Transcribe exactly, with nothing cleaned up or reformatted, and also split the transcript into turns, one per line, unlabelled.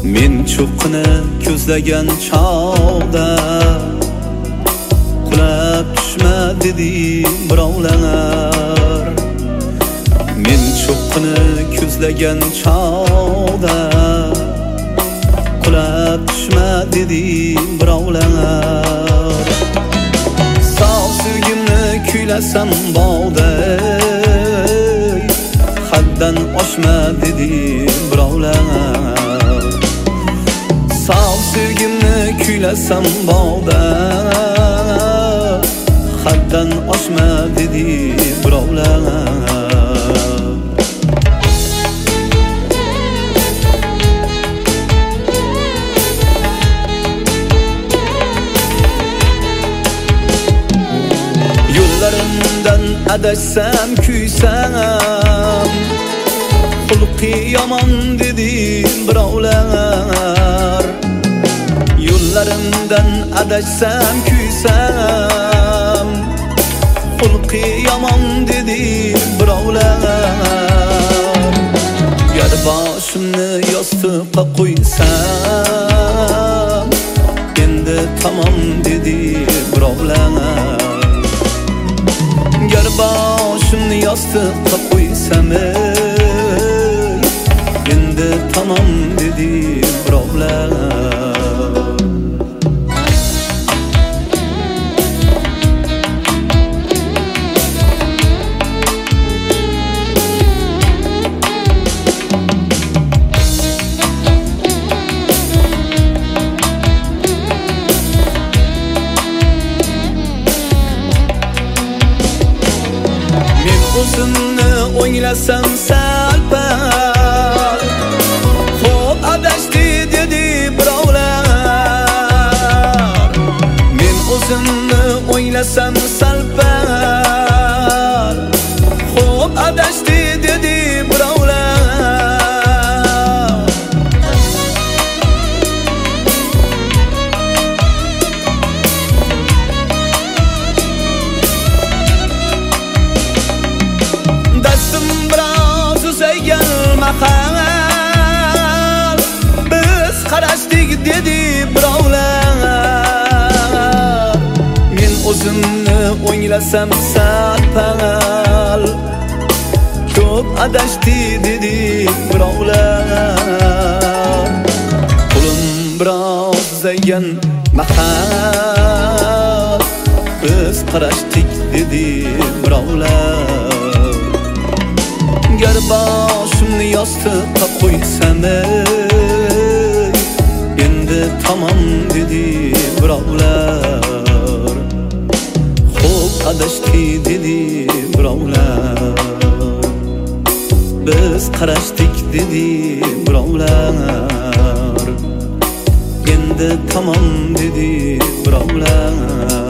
Men cho'qqini ko'zlagan chog'da qulab tushma dedi birovlar. Men cho'qqini ko'zlagan chog'da qulab tushma dedi birovlar. Sog' sevgimni kuylasam bog'da haddan oshma dedi birovlar. Sog' sevgimni kuylasam bog'da haddan oshma dedi birovlar. Yo'llarimdan adashsam kuysam xulqi yomon dedi birovlar. Yo'llarimdan adashsam kuysam xulqi yomon dedi birovlar. Gar boshimni yostiqqa qo'ysam endi tamom dedi birovlar. Gar boshimni yostiqqa qo'ysam endi tamom dedi birovlar. O'zimni o'ylasam sal-pal xo'p adashdi dedi birovlar. Men o'zimni o'ylasam sal-pal xo'p adashdi dedi birovlar. Dastim biroz uzaygan mahal biz qarashdik dedi birovlar. Men o'zimni o'ylasam sal-pal ko'p adashdi dedi birovlar. Qo'lim biroz uzaygan mahal biz qarashdik dedi birovlar. Gar boshimni yostiqqa qo'ysam endi tamom dedi birovlar. Xo'p adashdi dedi birovlar. Biz qarashdik dedi birovlar. Endi tamom dedi birovlar.